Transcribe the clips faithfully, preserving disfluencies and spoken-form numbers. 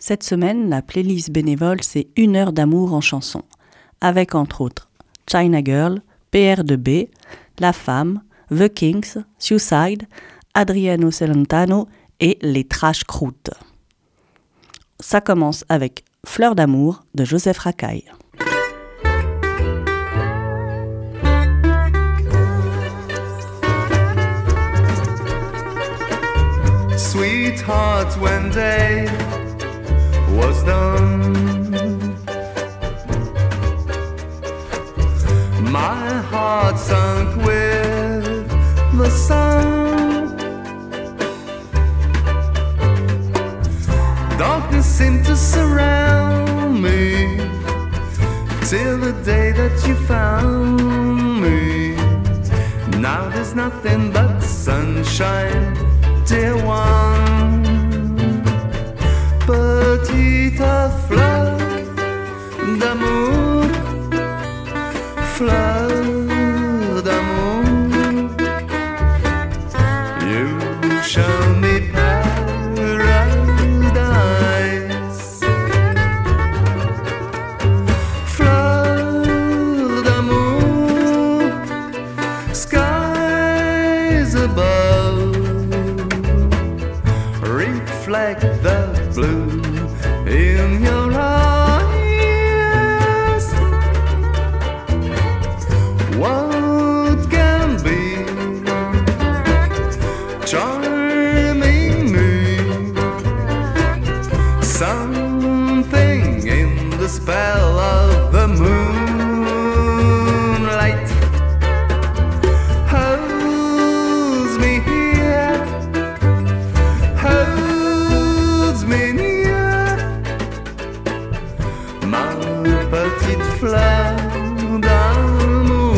Cette semaine, la playlist bénévole, c'est une heure d'amour en chanson, avec entre autres China Girl, P R deux B, La Femme, The Kings, Suicide, Adriano Celentano et les Trash Croûtes. Ça commence avec Fleur d'amour de Joseph Racaille. Sweetheart, when day was done, my heart sunk with the sun. Darkness seemed to surround me till the day that you found me. Now there's nothing but sunshine, dear one. Petite fleur d'amour, fleur d'amour, you show me paradise. Fleur d'amour, skies above reflect the blue in your eyes. What can be charming me? Something in the spell of the moonlight holds me here, holds me near, ma petite fleur d'amour.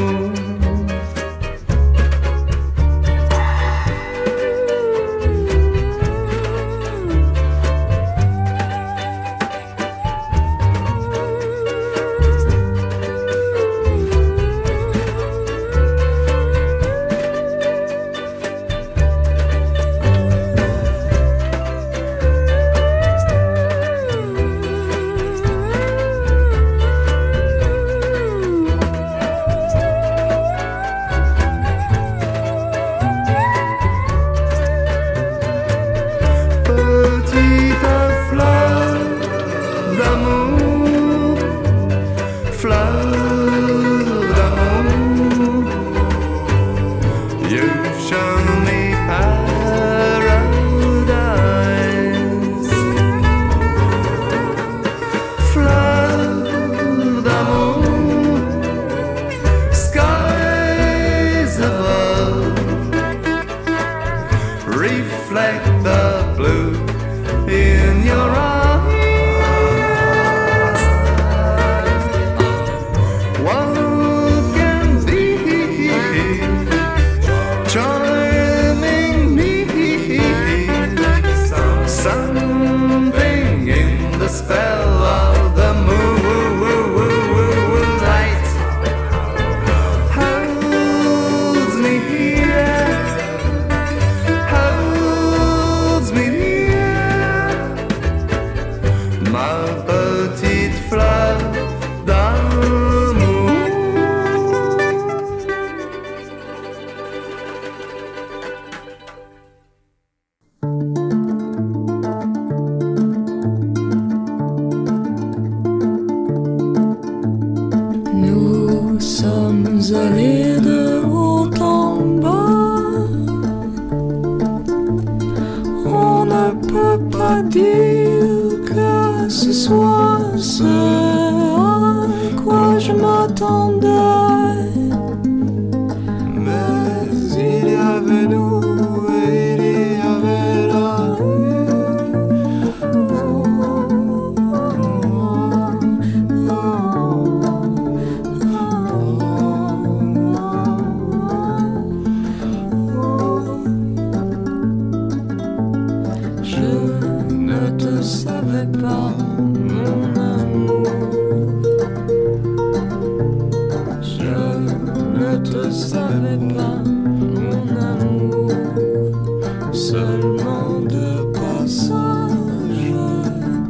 Allez de haut en bas, on ne peut pas dire que ce soit ce à quoi je m'attendais. Mais il y avait nous et il y avait la rue. Oh, oh, oh, seulement de passage.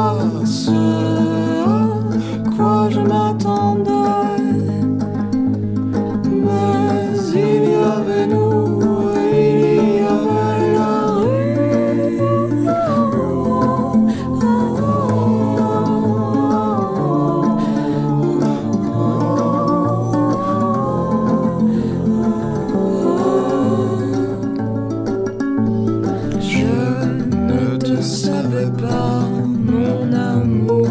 pas ce à quoi je m'attendais. Mais il y avait nous, il y avait la rue. Oh, oh, je ne te savais pas, mon amour.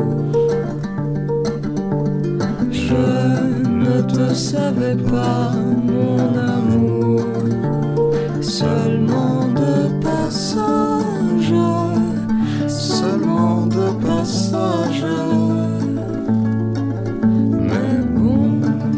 Je ne te savais pas, mon amour. Seulement de passage, seulement de passage. Mais bon.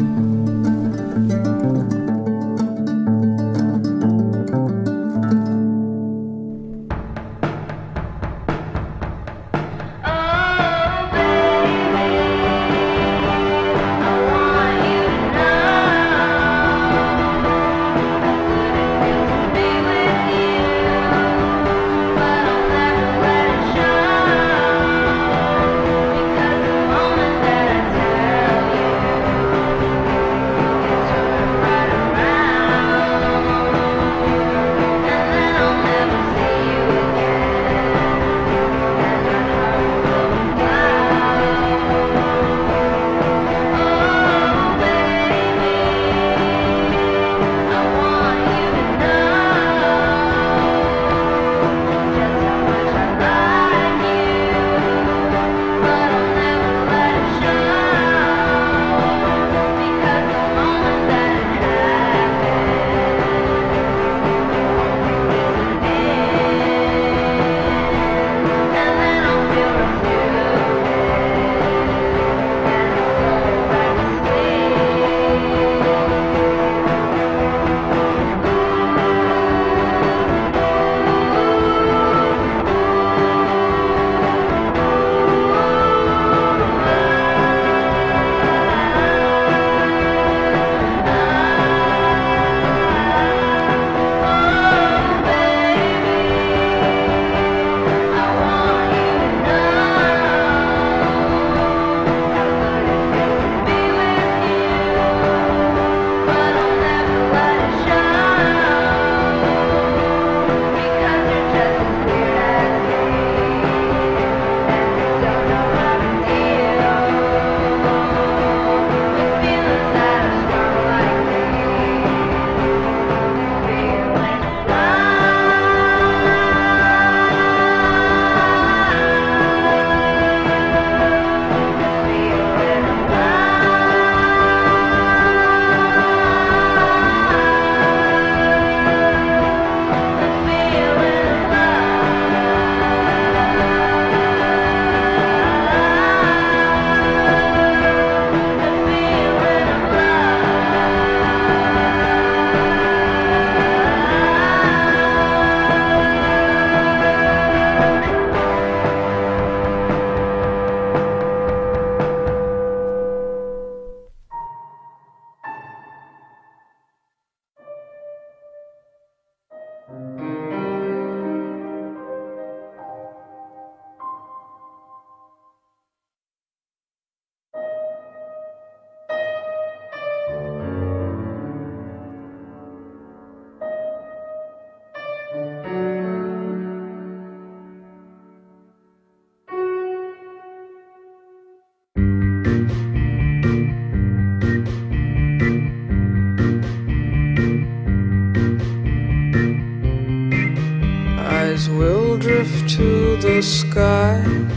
Eyes will drift to the sky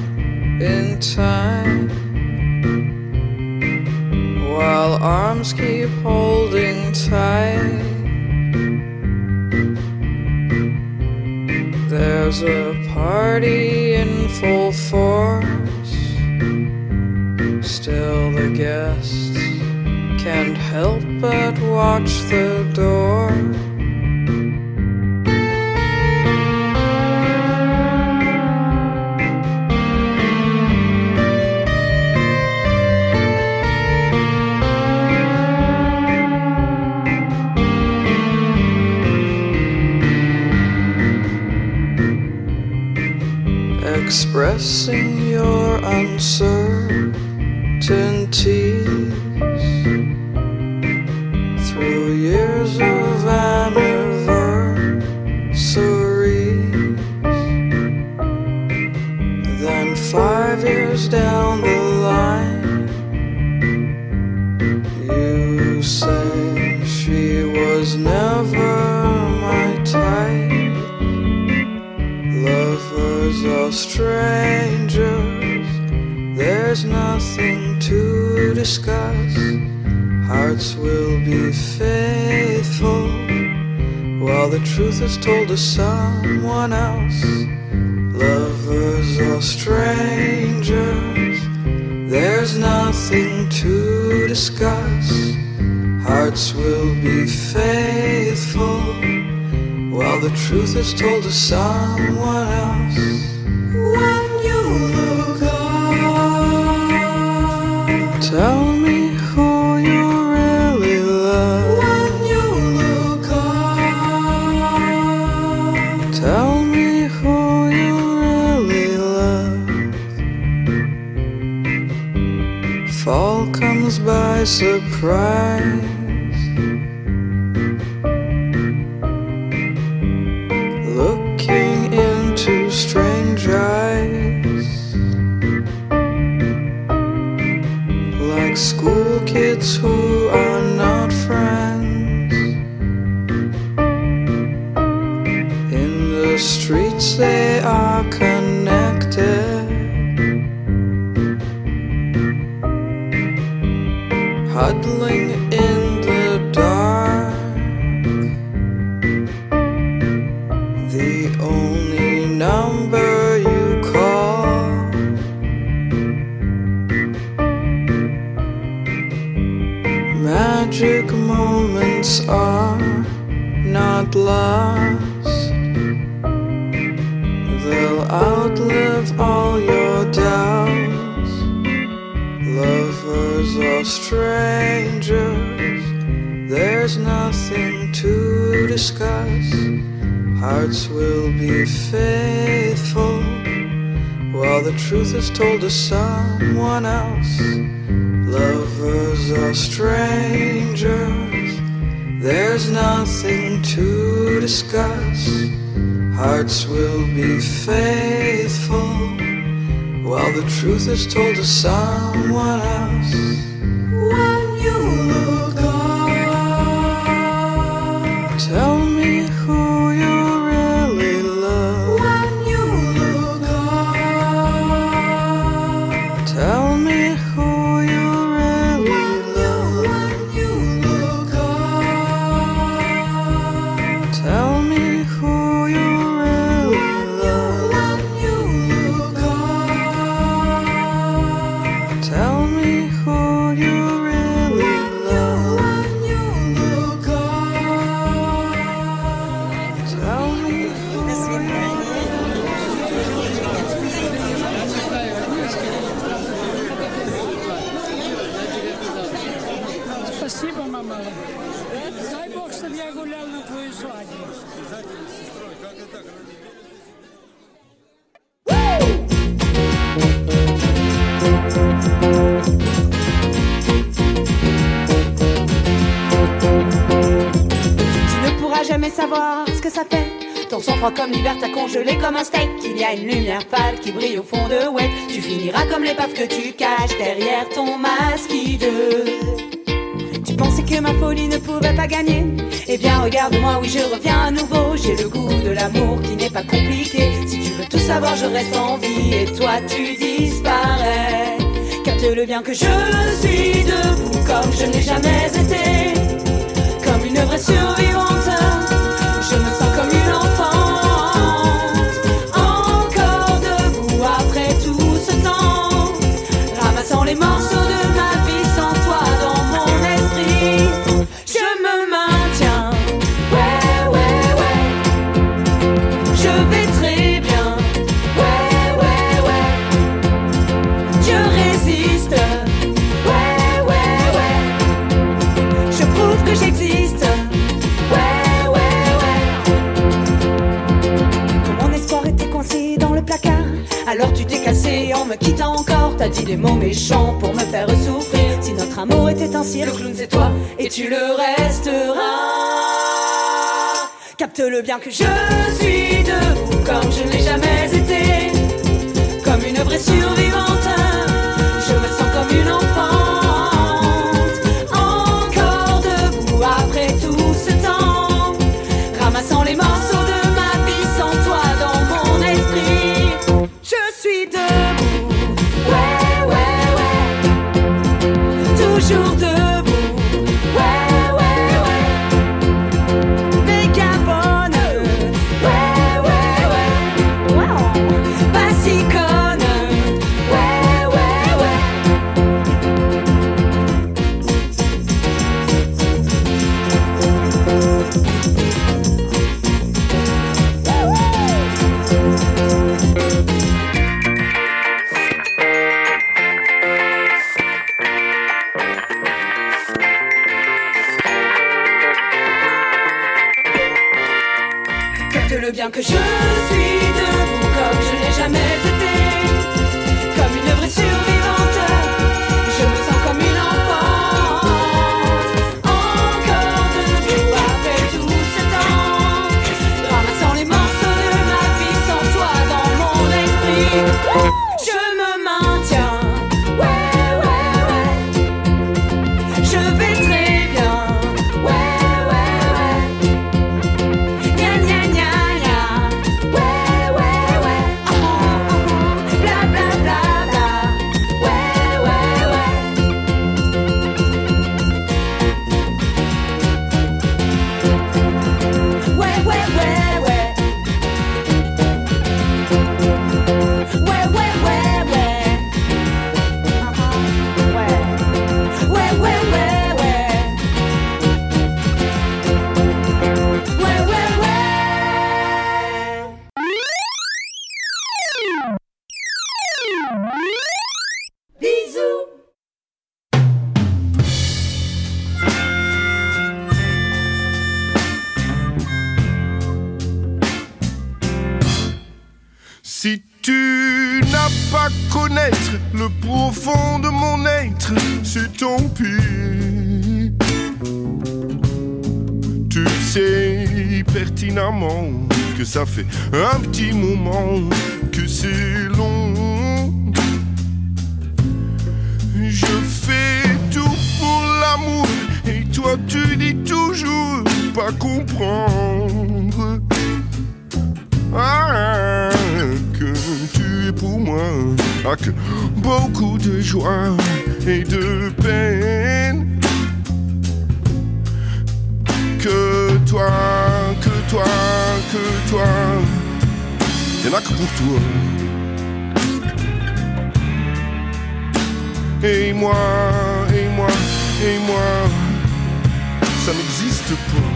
in time, while arms keep holding tight. There's a party in full force, still the guests can't help but watch the door. Express expressing your uncertainties through years of anniversaries. Then five years down the line, you say she was never my type. Lovers are strangers, there's nothing to discuss. Hearts will be faithful while the truth is told to someone else. Lovers are strangers, there's nothing to discuss. Hearts will be faithful while the truth is told to someone else. When you look up, tell me who you really love. When you look up, tell me who you really love. Fall comes by surprise. Looking into strange eyes, like school kids who are not friends. In the streets they are connected, huddling in the dark. The only number you call, magic moments are not lost. They'll outlive all your doubts. Lovers are strangers, there's nothing to discuss. Hearts will be faithful while the truth is told to someone else. Lovers are strangers, there's nothing to discuss. Hearts will be faithful while the truth is told to someone else. When you look up, tell me who you really love. When you look up, tell me who you really love. When you look up, tell me who you really love. When you look up, tell me who you really love. When you look up, tell me who you Спасибо, мама. Дай Бог, чтобы я гулял на твою свадьбу. Tu ne pourras jamais savoir ce que ça fait. Ton sang froid comme l'hiver t'a congelé comme un steak. Il y a une lumière pâle qui brille au fond de ouais. Tu finiras comme l'épave que tu caches derrière ton masque hideux. Tu pensais que ma folie ne pouvait pas gagner. Eh bien regarde-moi, oui je reviens à nouveau. J'ai le goût de l'amour qui n'est pas compliqué. Si tu veux tout savoir je reste en vie et toi tu disparais. Capte-le bien que je suis debout comme je n'ai jamais été. Comme une vraie survivante, je me sens comme une enfante. Encore debout après tout ce temps, ramassant les morceaux de ma vie sans toi dans mon esprit. Je me maintiens, ouais, ouais, ouais. Je vais très bien, ouais, ouais, ouais. Je résiste, ouais, ouais, ouais. Je prouve que j'existe, ouais. Qui t'a encore, t'as dit des mots méchants pour me faire souffrir. Si notre amour était un cirque, le clown c'est toi et tu le resteras. Capte-le bien que je suis debout comme je ne l'ai jamais été, comme une vraie survivante. Je me sens comme une enfante, encore debout après tout ce temps, ramassant les morceaux de ma vie sans toi dans mon esprit. Je suis debout, ouais, ouais, ouais, toujours debout, ouais, ouais, ouais, méga bonne, ouais, ouais, ouais, wow, pas si conne, ouais, ouais, ouais. Capte-le bien que je suis debout comme je n'ai jamais été, comme une vraie survivante. Je me sens comme une enfante, encore debout après tout ce temps, ramassant les morceaux de ma vie sans toi dans mon esprit. Je me maintiens, ouais, ouais, ouais, je vais très bien, ouais, ouais, ouais. Gna gna gna gna, ouais ouais ouais, oh, oh, oh. Bla bla bla bla, ouais ouais ouais. Ouais ouais ouais ouais. Ouais ouais ouais ouais. Uh-huh. Ouais. Ouais ouais ouais ouais. Ouais ouais ouais. Bisous. Si tu n'as pas connaître le profond de mon être, c'est tant pis. Tu sais pertinemment que ça fait un petit moment que c'est long. Je fais tout pour l'amour et toi tu dis toujours pas comprendre. Ah, que tu es pour moi, ah, que beaucoup de joie et de peine. Que toi, que toi, que toi, y'en a que pour toi. Et moi, et moi, et moi, ça n'existe pas.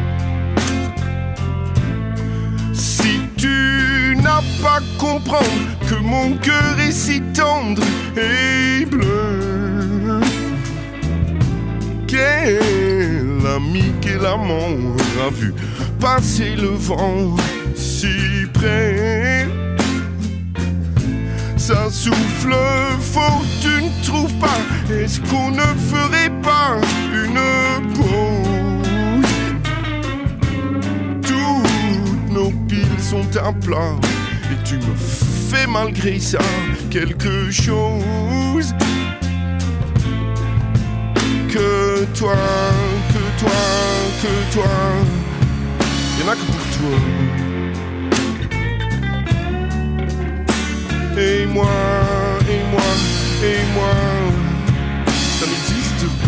Si tu n'as pas compris que mon cœur est si tendre et bleu, quel ami, quel amant a vu passer le vent si près. Ça souffle fort, tu ne trouves pas? Est-ce qu'on ne ferait pas une pause? Toutes nos piles sont à plat et tu me fais malgré ça quelque chose. Que toi, que toi, que toi, y'en a que pour toi. Et moi, et moi, et moi, ça n'existe pas.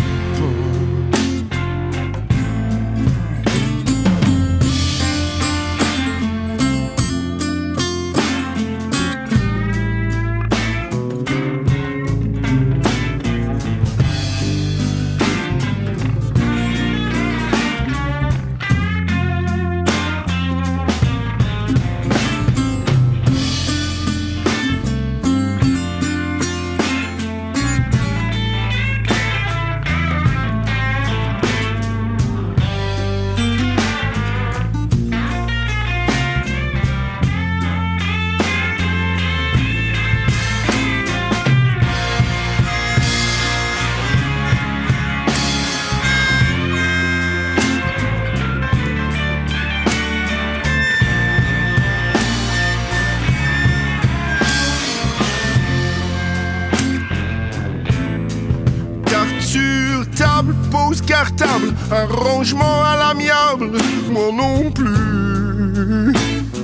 sur table, pose cartable, arrangement à l'amiable, moi non plus.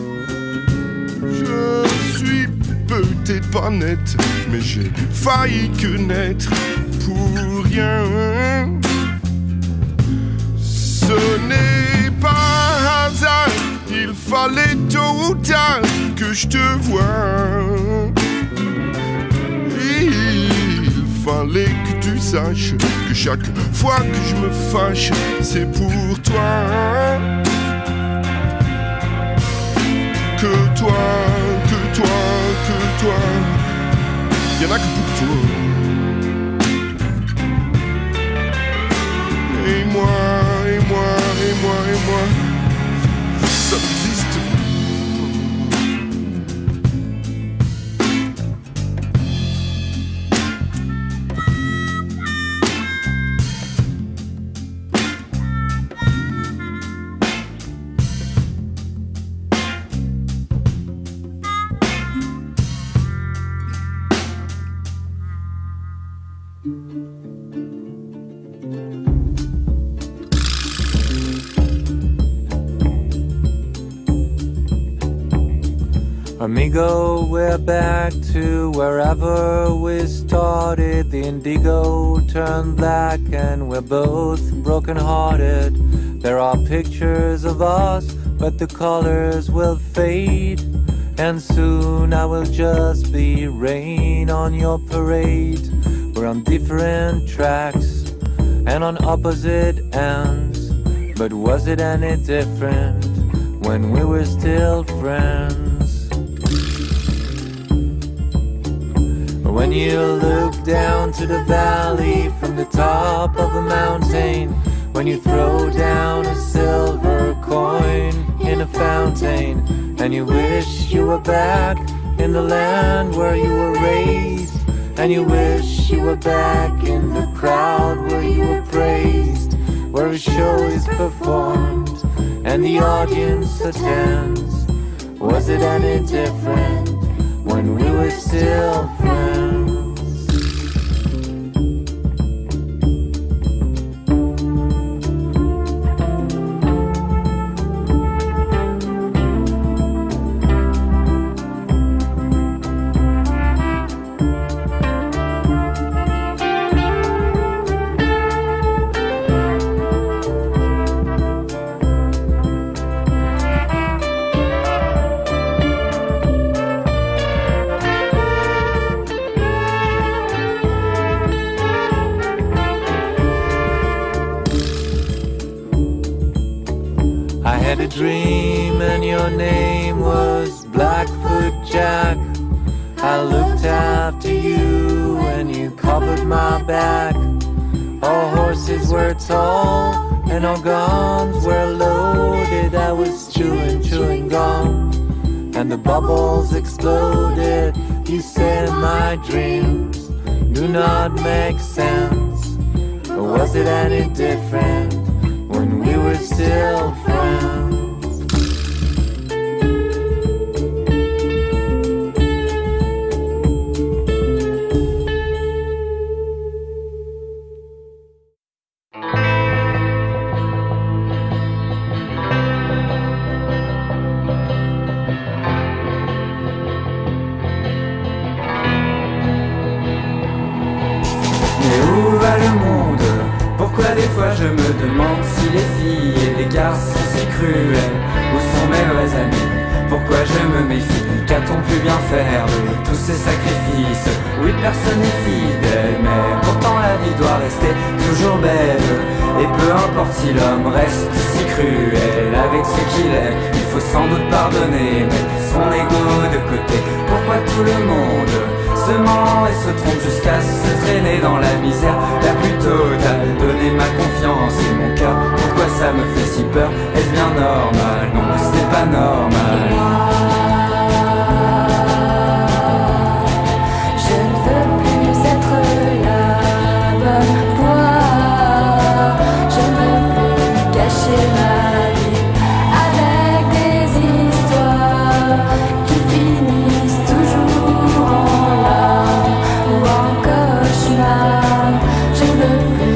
Je suis peut-être pas net, mais j'ai failli que naître pour rien. Ce n'est pas hasard, il fallait tôt ou tard que je te voie. Il fallait que tu saches que chaque fois que je me fâche, c'est pour toi. Que toi, que toi, que toi, y'en a que pour toi. Et moi, et moi, et moi, et moi, ça existe. Amigo, we're back to wherever we started. The indigo turned black and we're both broken-hearted. There are pictures of us, but the colors will fade. And soon I will just be rain on your parade. We're on different tracks and on opposite ends. But was it any different when we were still friends? When you look down to the valley from the top of a mountain, when you throw down a silver coin in a fountain, and you wish you were back in the land where you were raised, and you wish you were back in the crowd where you were praised, where a show is performed and the audience attends. Was it any different when we were still friends? I had a dream and your name was Blackfoot Jack. I looked after you and you covered my back. Our horses were tall and our guns were loaded. I was chewing, chewing gum and the bubbles exploded. You said my dreams do not make sense. Or was it any different when we were still friends? Mais où va le monde? Pourquoi des fois je me demande si les filles et les garçons si cruels, où sont mes vrais amis? Pourquoi je me méfie? Qu'a-t-on pu bien faire de tous ces sacrifices? Oui, personne n'est fidèle, mais pourtant la vie doit rester toujours belle. Et peu importe si l'homme reste si cruel avec ce qu'il est, il faut sans doute pardonner, mettre son ego de côté. Pourquoi tout le monde se ment et se trompe jusqu'à se traîner dans la misère la plus totale? Donner ma confiance et mon cœur, pourquoi ça me fait si peur? Est-ce bien normal? Non, ce n'est pas normal. Je veux plus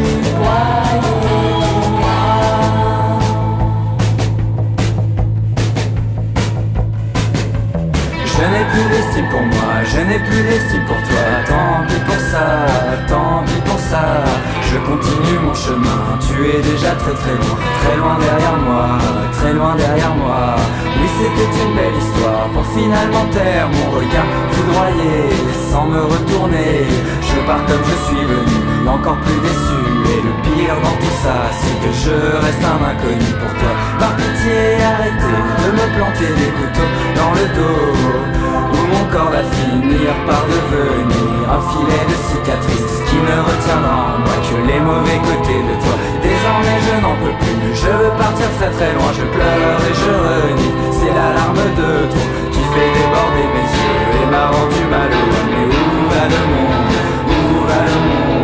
es déjà très très loin, très loin derrière moi, très loin derrière moi. Oui, c'était une belle histoire pour finalement taire mon regard foudroyé. Sans me retourner, je pars comme je suis venu, encore plus déçu. Et le pire dans tout ça, c'est que je reste un inconnu pour toi. Par pitié, arrêtez de me planter des couteaux dans le dos, où mon corps va finir par devenir un filet de cicatrices qui ne retiendra en moi que les mauvais côtés de toi. Désormais je n'en peux plus, je veux partir très très loin. Je pleure et je renie, c'est la larme de trop qui fait déborder mes yeux et m'a rendu malheureux. Mais où va le monde, où va le monde?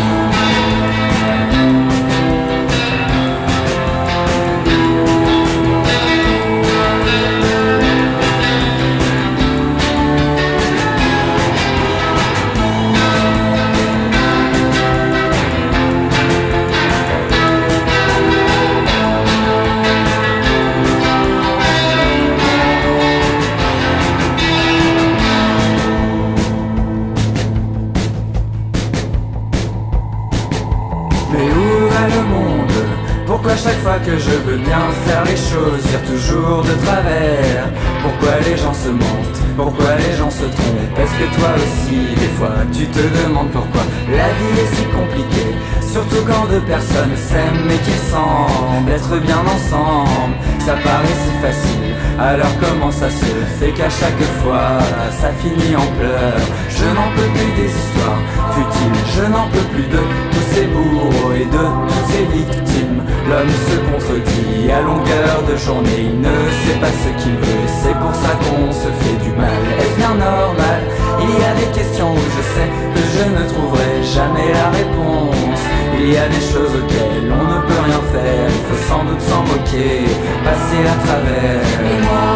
Pourquoi chaque fois que je veux bien faire les choses, dire toujours de travers? Pourquoi les gens se mentent? Pourquoi les gens se trompent? Est-ce que toi aussi, des fois, tu te demandes pourquoi la vie est si compliquée? Surtout quand deux personnes s'aiment mais qu'ils semblent être bien ensemble. Ça paraît si facile, alors comment ça se fait qu'à chaque fois ça finit en pleurs? Je n'en peux plus des histoires futiles, je n'en peux plus de tous ces bourreaux et de toutes ces victimes. L'homme se contredit à longueur de journée, il ne sait pas ce qu'il veut, c'est pour ça qu'on se fait du mal. Est-ce bien normal? Il y a des questions où je sais que je ne trouverai jamais la réponse. Il y a des choses auxquelles on ne peut rien faire, il faut sans doute s'en moquer, passer à travers. Et moi,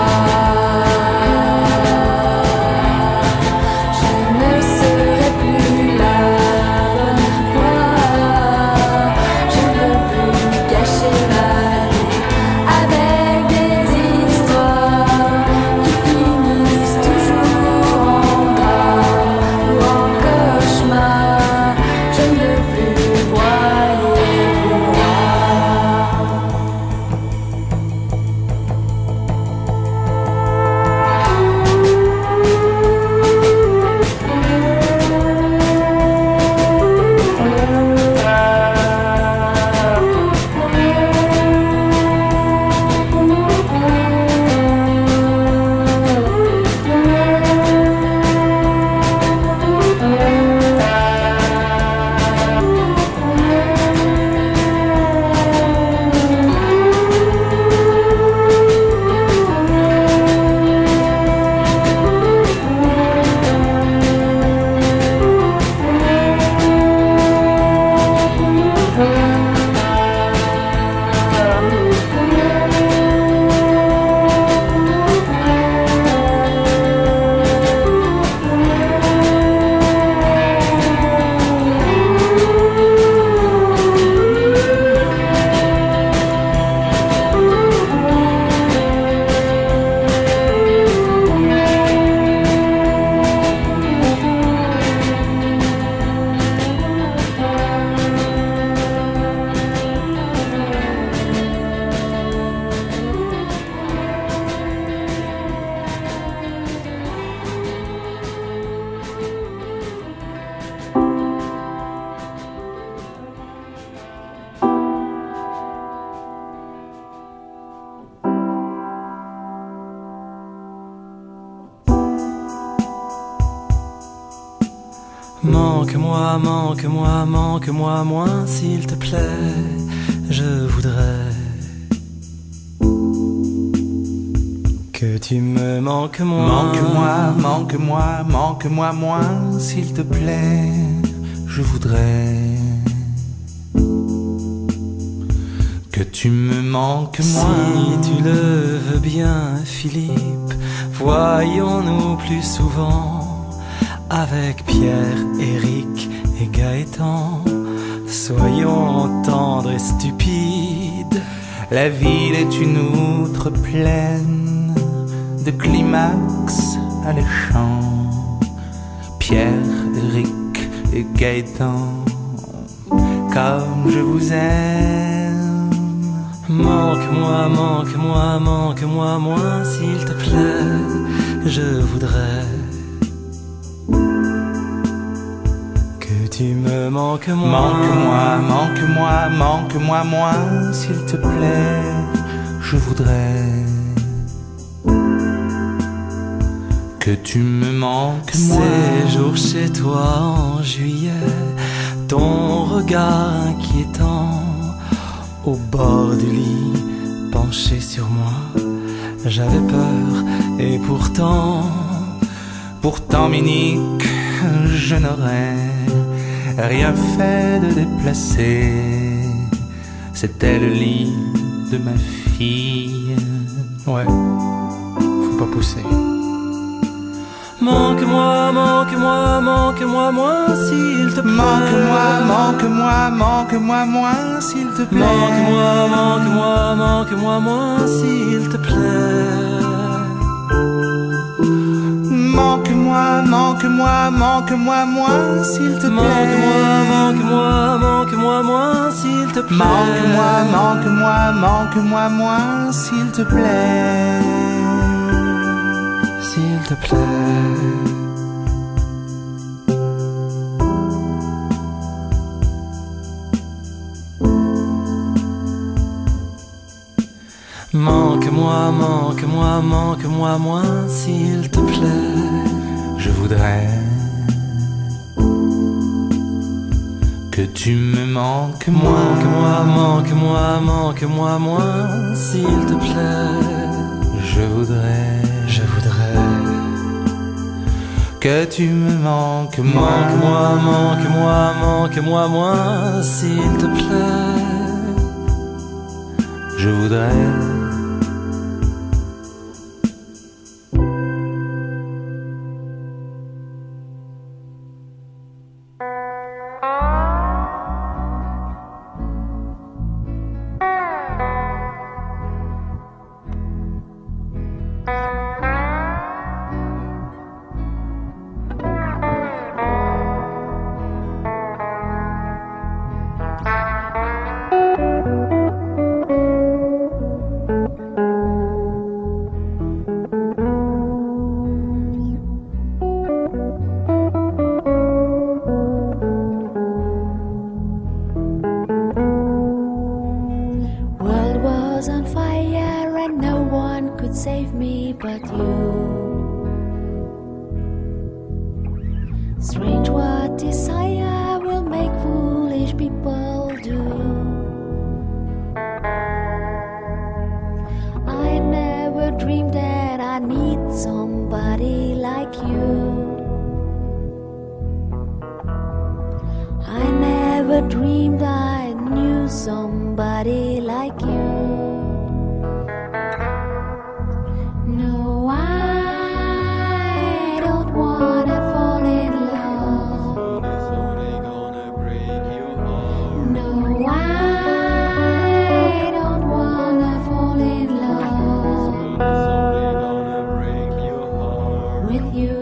je ne serai plus la bonne voix. Je ne veux plus gâcher ma vie avec des histoires qui finissent toujours en drame ou en cauchemar. Je ne veux plus broyer plus noir. Manque-moi, manque-moi, manque-moi moins, s'il te plaît, je voudrais que tu me manques moins. Manque-moi, manque-moi, manque-moi moins, s'il te plaît, je voudrais que tu me manques moins. Si tu le veux bien, Philippe, voyons-nous plus souvent. Avec Pierre, Éric et Gaëtan, soyons tendres et stupides. La ville est une outre pleine de climax alléchants. Pierre, Éric et Gaëtan, comme je vous aime. Manque-moi, manque-moi, manque-moi moins, s'il te plaît, je voudrais que tu me manques moins. Manque-moi, manque-moi, manque-moi moins, s'il te plaît, je voudrais que tu me manques moins. Ces jours chez toi en juillet, ton regard inquiétant au bord du lit, penché sur moi, j'avais peur et pourtant, pourtant Minique, je n'aurais rien fait de déplacé. C'était le lit de ma fille. Ouais, faut pas pousser. Manque-moi, manque-moi, manque-moi moins, s'il te plaît. Manque-moi, manque-moi, manque-moi moins, s'il te plaît. Manque-moi, manque-moi, manque-moi moins, s'il te plaît. Manque-moi, manque-moi, manque-moi moins, s'il te plaît. Manque-moi, manque-moi, manque-moi moins, s'il te plaît. Manque-moi, manque-moi, manque-moi moins, s'il te plaît. S'il te plaît. Manque-moi, manque-moi, manque-moi moins, s'il te plaît. Je voudrais que tu me manques moins. Manque-moi, manque-moi, manque-moi moins, s'il te plaît. Je voudrais, je voudrais que tu me manques moins. Manque-moi, manque-moi, manque-moi moins, s'il te plaît. Je voudrais save me but you. Strange what desire will make foolish people do. I never dreamed that I need somebody like you. I never dreamed I knew somebody like you. No, I don't wanna fall in love. It's only gonna break your heart. No, I don't wanna fall in love. It's only gonna break your heart with you.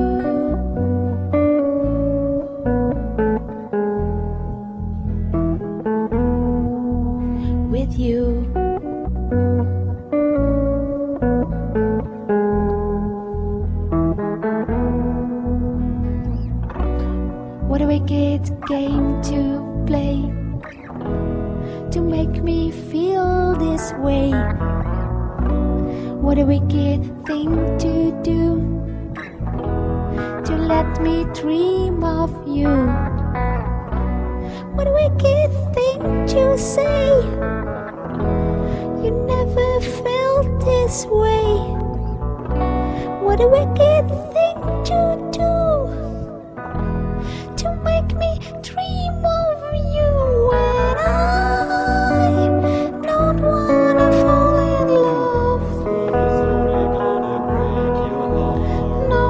With you. What a wicked game to play to make me feel this way. What a wicked thing to do to let me dream of you. What a wicked thing to say. You never felt this way. What a wicked thing to do to make me dream of you. And I don't wanna fall in love. It's only gonna break your heart. No,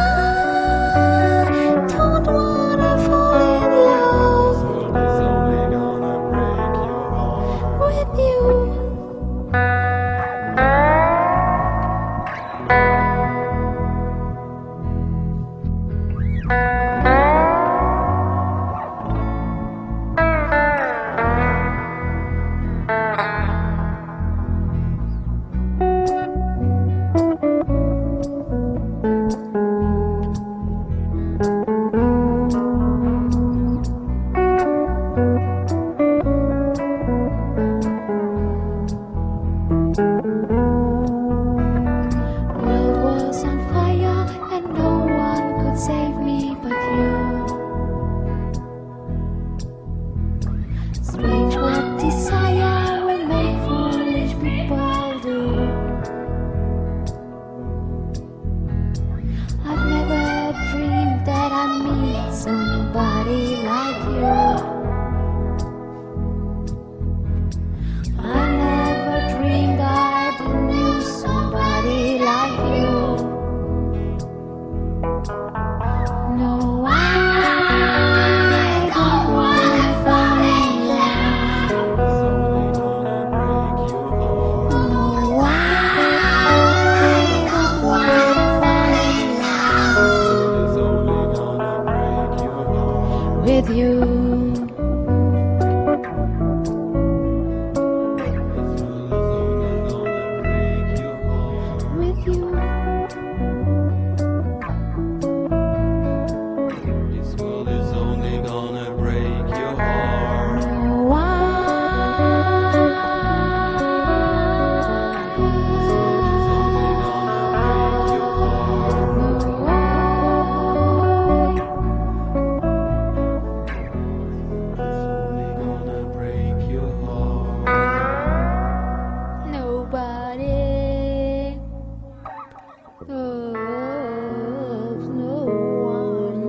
I don't wanna fall in love. It's only gonna break your heart with you. like you. I never dreamed I'd knew somebody like you. No, I don't wanna fall in love. No, I don't wanna fall in love with you. With you. This world is only gonna break your heart. No, nobody loves no one.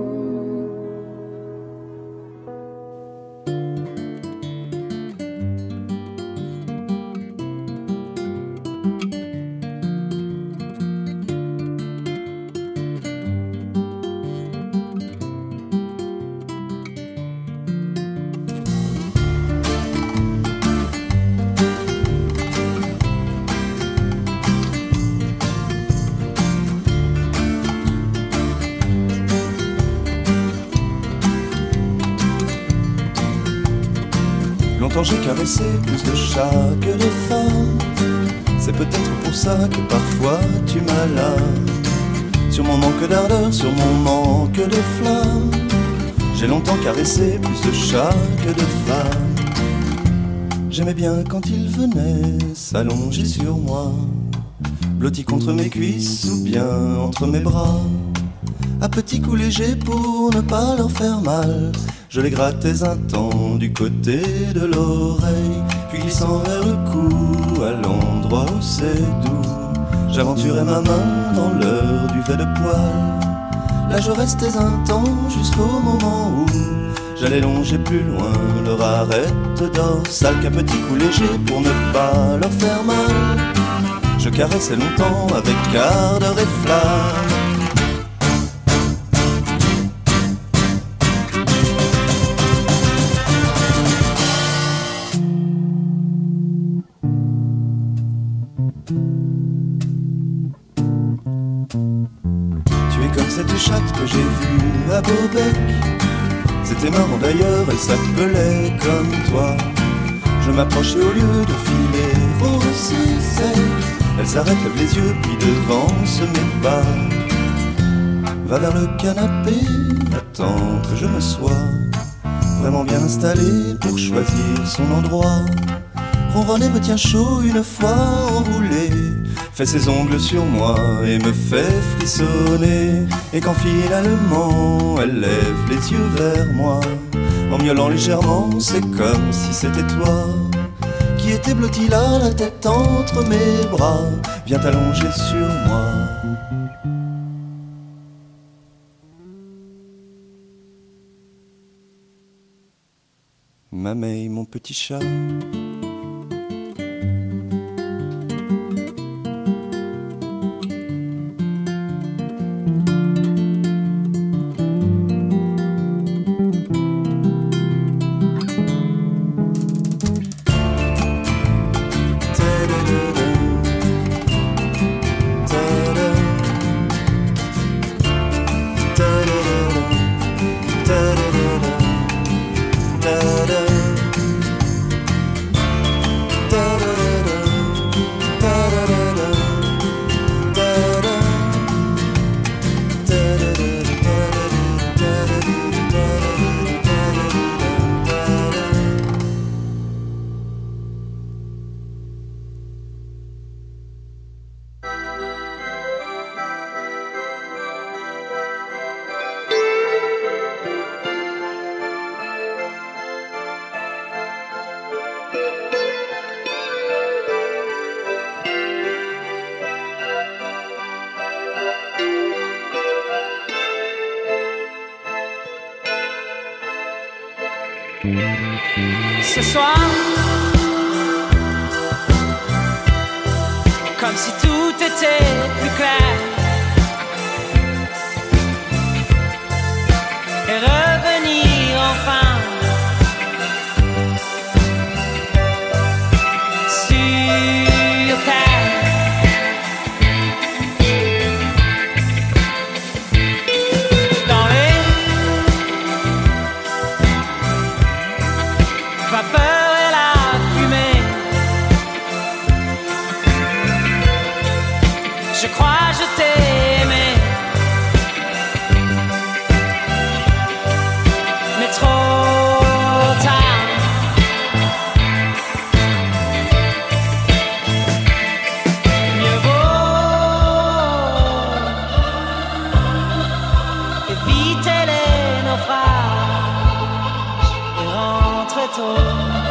Longtemps j'ai caressé plus de chats que de femmes. C'est peut-être pour ça que parfois tu m'as là. Sur mon manque d'ardeur, sur mon manque de flamme, j'ai longtemps caressé plus de chats que de femmes. J'aimais bien quand ils venaient s'allonger sur moi, blottis contre mes cuisses ou bien entre mes bras. À petits coups légers pour ne pas leur faire mal, je les grattais un temps du côté de l'oreille, puis glissant vers le cou, à l'endroit où c'est doux, j'aventurais ma main dans leur duvet de poil. Là je restais un temps jusqu'au moment où j'allais longer plus loin leur arête dorsale, qu'à petits coups légers pour ne pas leur faire mal, je caressais longtemps avec ardeur et flamme. Cette chatte que j'ai vue à Beaubec, c'était marrant d'ailleurs, elle s'appelait comme toi. Je m'approchais au lieu de filer aussi sec, elle s'arrête, lève les yeux, puis devance mes pas, va vers le canapé, attend que je me sois vraiment bien installé pour choisir son endroit. Ronronne et me tient chaud une fois enroulé, fait ses ongles sur moi et me fait frissonner. Et quand finalement elle lève les yeux vers moi, en miaulant légèrement, c'est comme si c'était toi qui étais blotti là, la tête entre mes bras, viens t'allonger sur moi. Mamie, mon petit chat, Ce soir, comme si tout était plus clair, et revenir enfin sur terre. Dans les vapeurs et la fumée, je crois je t'ai aimé, mais trop tard. Mieux vaut éviter les naufrages et rentrer tôt.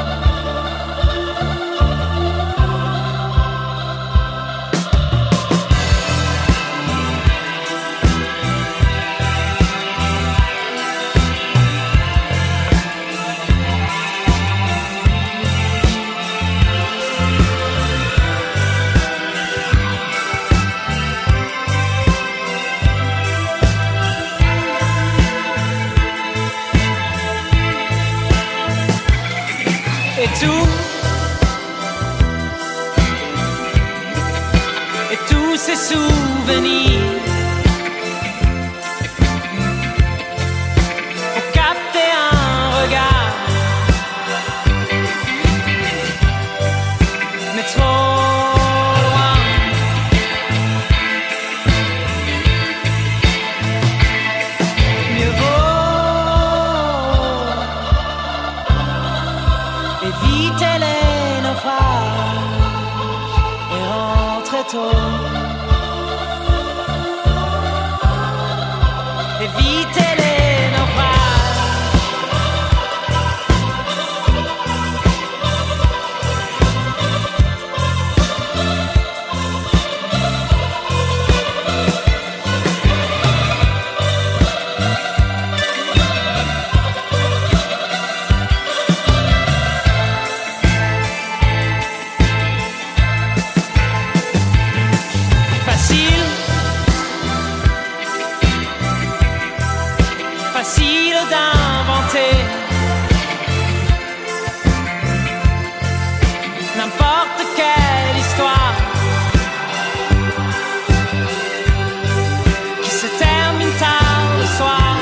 Et tout, et tous ces souvenirs pour capter un regard, mais trop loin. Mieux vaut éviter les naufrages et rentrer tôt. Éviter les naufrages. Facile, facile d'inventer n'importe quelle histoire qui se termine tard le soir.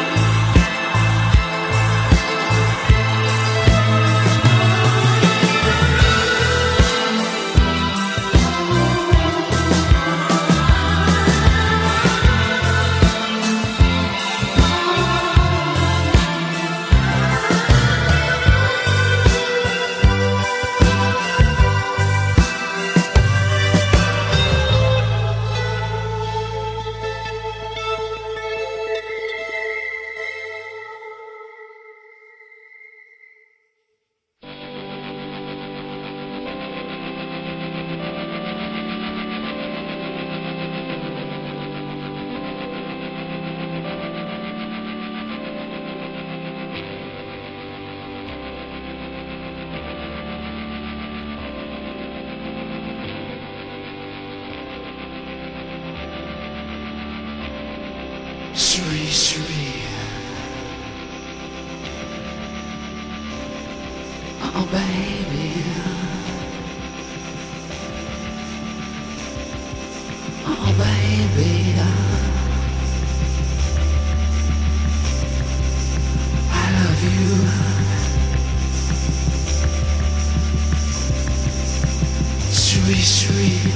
Shri Shri. Oh baby. Oh baby. I love you. Shri Shri.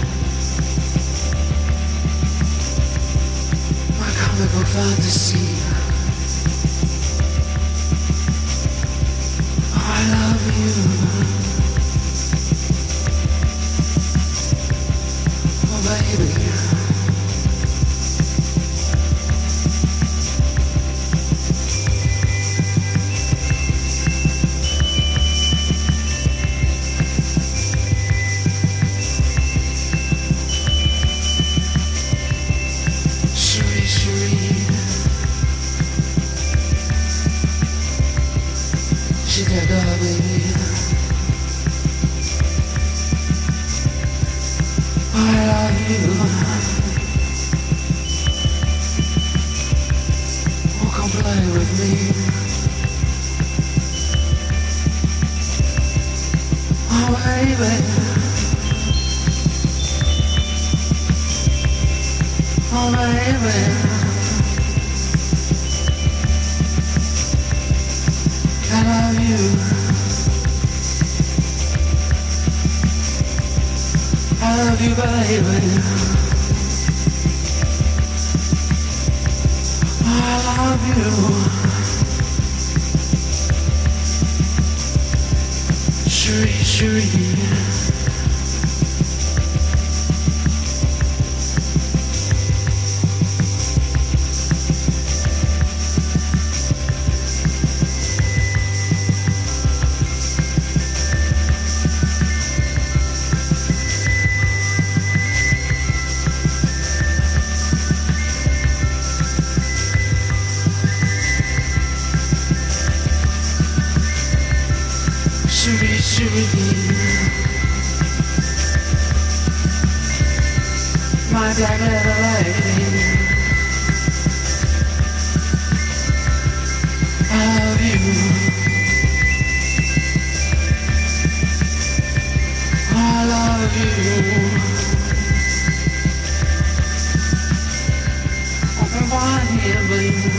Comic book fantasy. Oh, I love you. She said, "Go, baby, I love you. Oh, come play with me. Oh, baby, oh, baby, I love you. I love you, baby. I love you. Cherie, cherie. Cherie, cherie, my black leather lady, I love you. I love you. Open wide here, baby.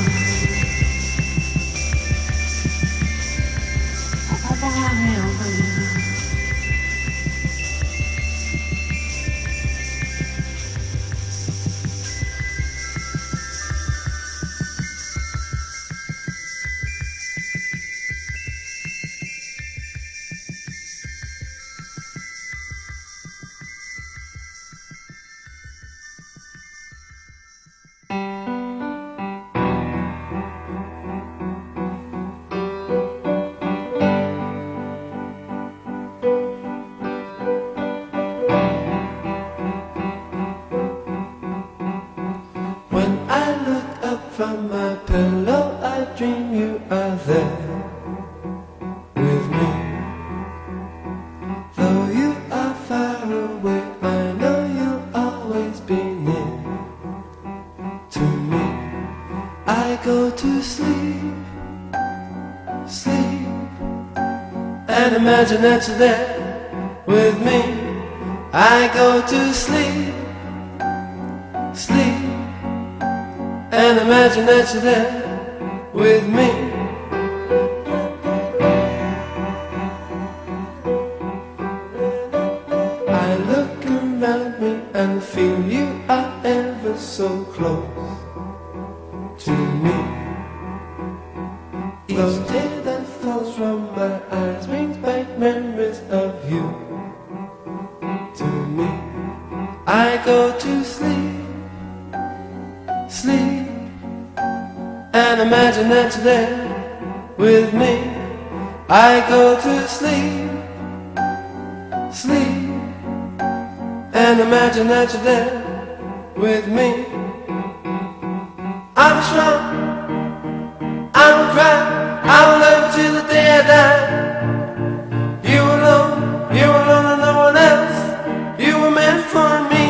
When I look up from my pillow, I dream you are there with me. Though you are far away, I know you'll always be near to me. I go to sleep, sleep, and imagine that you're there with me. I go to sleep, sleep, and imagine that you're there with me. I look around me and feel you are ever so close to me. Each tear that falls from my eyes brings back memories of you to me. I go to sleep, sleep, and imagine that you're there with me. I go to sleep, sleep, and imagine that you're there with me. I'm strong, I don't cry, I will love till the day I die. You alone, you alone and no one else, you were meant for me.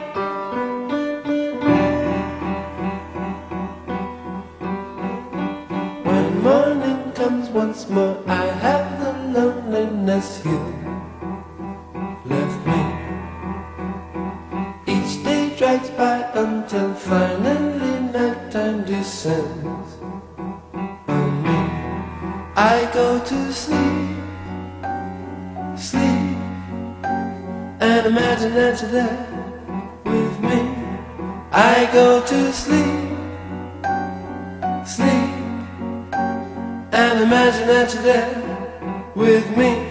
When morning comes once more, I have the loneliness you left me. Each day drags by until finally nighttime descends on me. I go to sleep, sleep, and imagine that you're there with me. I go to sleep, sleep, and imagine that you're there with me.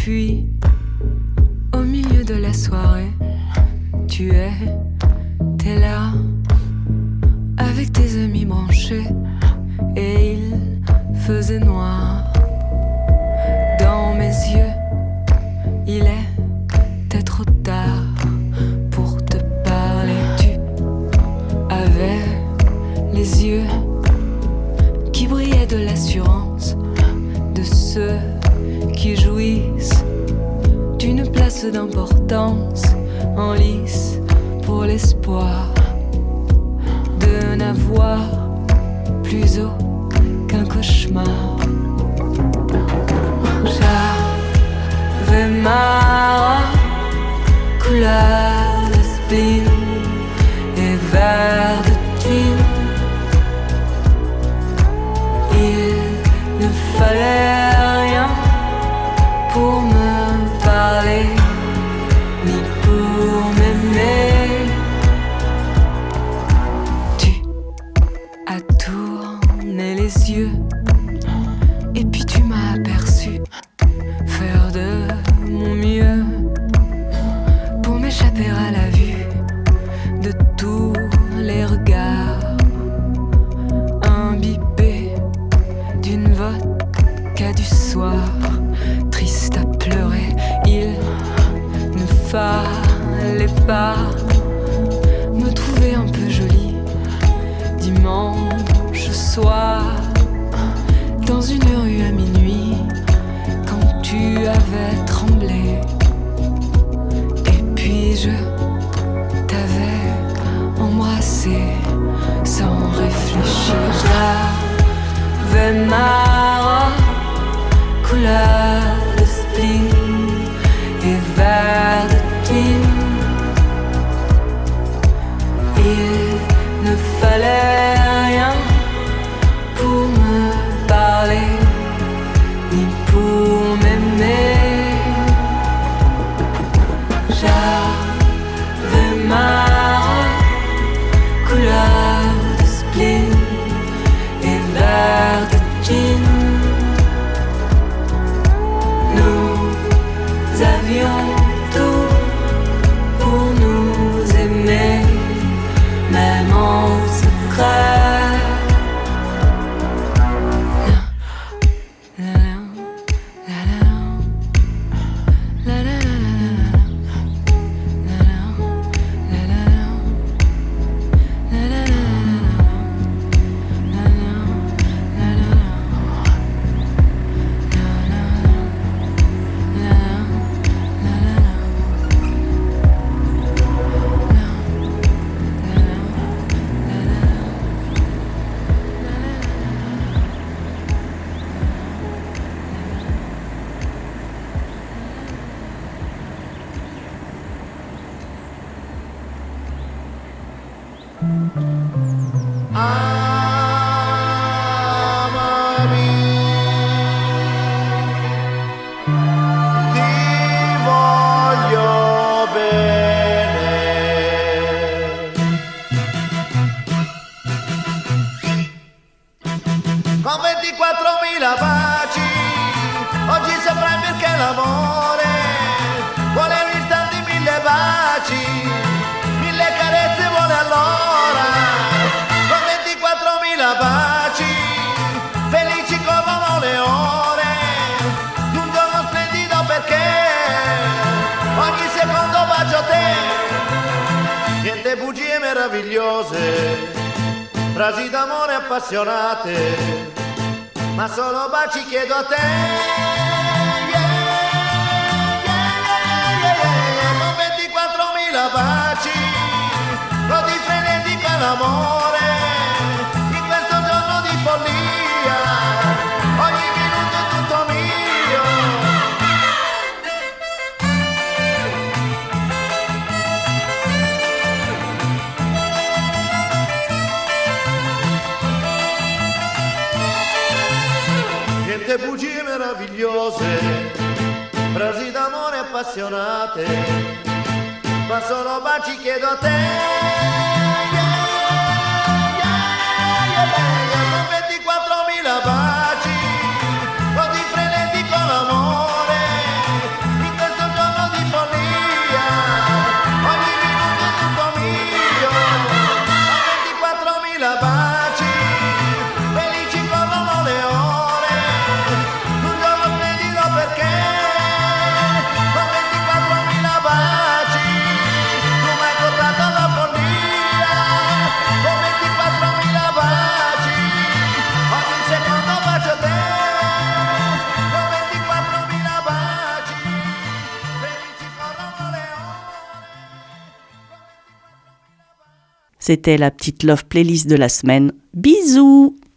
puis, au milieu de la soirée, tu es, t'es là, avec tes amis branchés, et il faisait noir. Dans mes yeux, il était trop tard pour te parler. Tu avais les yeux qui brillaient de l'assurance de ceux qui jouissent d'une place d'importance en lice pour l'espoir de n'avoir plus aucun cauchemar. J'avais ma couleur de spleen et vert de jean. Il ne fallait rien pour me parler ni pour m'aimer. Tu as tourné les yeux et puis tu m'as aperçu faire de mon mieux pour m'échapper à la vue de tous les regards, imbibé d'une vodka du soir, triste à pleurer. Il ne fallait pas me trouver un peu jolie dimanche soir dans une rue à minuit quand tu avais tremblé. Et puis je t'avais embrassé sans réfléchir. J'avais ma couleur de spleen et vert de jean. Il ne fallait rien pour me parler ni pour m'aimer. J'avais ma couleur de spleen et vert de jean. Nous avions tout pour nous aimer, même en secret. Con ventiquattromila baci, oggi saprai perché l'amore vuole un istante mille baci, mille carezze vuole allora. Con ventiquattromila baci, felici corrono le ore, un giorno splendido perché ogni secondo bacio a te. Niente bugie meravigliose, frasi d'amore appassionate, ma solo baci chiedo a te. Yeah, yeah, yeah, yeah. Con ventiquattromila baci, rodi frenetico all'amore, in questo giorno di follia, ogni minuto è tutto mio. Niente bugie meravigliose, frasi d'amore appassionate, ma solo baci chiedo a te. Yeah, yeah, yeah, yeah. Con ventiquattromila baci, così frenetico l'amore, C'était la petite love playlist de la semaine. Bisous!